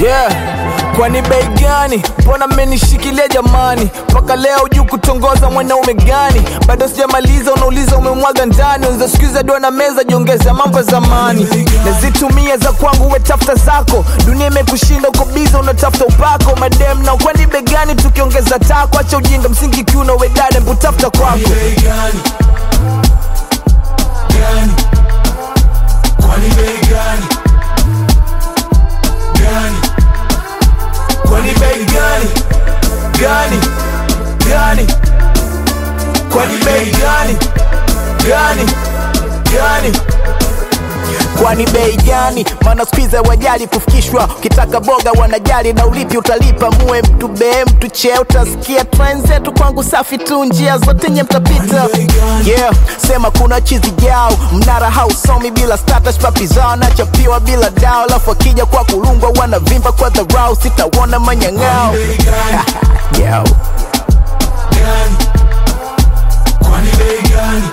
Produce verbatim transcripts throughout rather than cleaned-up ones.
Yeah, kwani bei gani? Mbona mmenishikilia jamani? Paka leo juu kutongoza mwanaume gani? Bado sijamaliza unauliza umemwaga ndani. Unza sikuiza doa na meza jiongeza mambo zamani. Nazitumia za kwangu we tafuta zako. Dunia imekushinda uko biza unatafuta upako. Madem na kwani bei gani tukiongeza tako? Acha ujinga msingi kiuno we dada mbu tafuta kwako. Bei gani? Gani? Kwani bei gani? Gani? Kwani bei gani? Gani? Gani? Kwani bei gani? Gani? Gani? Kwani bei gani? Maana squeeze wajali kufikishwa. Ukitaka boga wanajali na ulipi utalipa. Muwe mtu be mtu cheo utasikia. Trends zetu kwangu safi tu njia zote nye mtapita. Yeah, sema kuna chizi jao. Mnara hausomi bila status papi zao. Nachapiwa bila dao. Lafu wakija kwa kulungwa wanavimba kwa dharau. Sitawona manyangao. Yo. Gani? Kwani bei gani?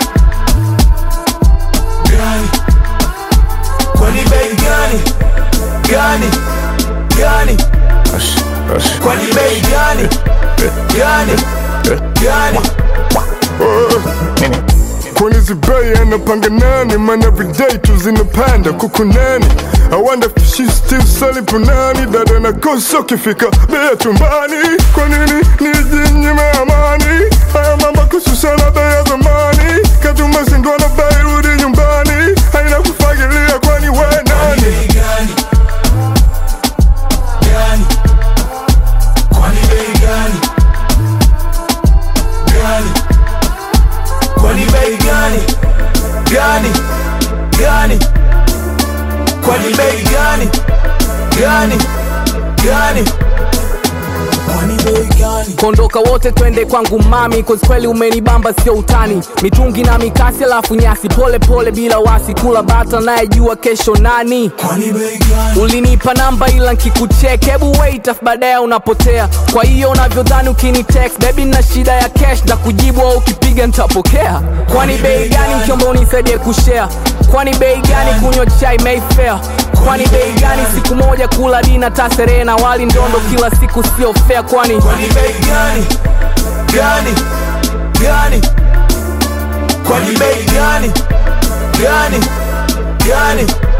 Gani? Kwani bei gani? Gani? Gani? Kwani bei gani? Gani? Gani? Kwani zibei anapanga nani? Man everyday tuzinapanda kuku nani? I wonder if she still selling punani. Dada na kosa kifika bea tumbani. Kwa nini nijinyime amani? Haya mama kususana bea zamani. Katuma sindwa na bei rudi nyumbani. Haina kufagilia kwani we nani? Bei gani? Gani? Kwani bei gani? Gani? Kwani bei gani? Gani? Gani? Kwani bei gani? Gani? Gani? Kwani bei gani? Kondoka wote twende kwangu mami. Cause kweli umenibamba sio utani. Mitungi na mikasi alafu nyasi. Pole pole bila wasi. Kula bata nae jua kesho nani? Kwani bei gani? Ulinipa namba ila nkikucheck. Hebu wait af badaya unapotea. Kwa hiyo unavyodhani ukini text. Baby na shida ya cash. Na kujibu au ukipiga nitapokea. Kwani bei gani mkiomba unisaidie kushare? Kwani bei gani kunywa chai Mayfair? Kwani bei gani siku moja kula dina tasere na wali ndondo kila siku sio fair? Kwani Kwani bei gani? Gani? Gani? Kwani bei gani? Gani? Gani?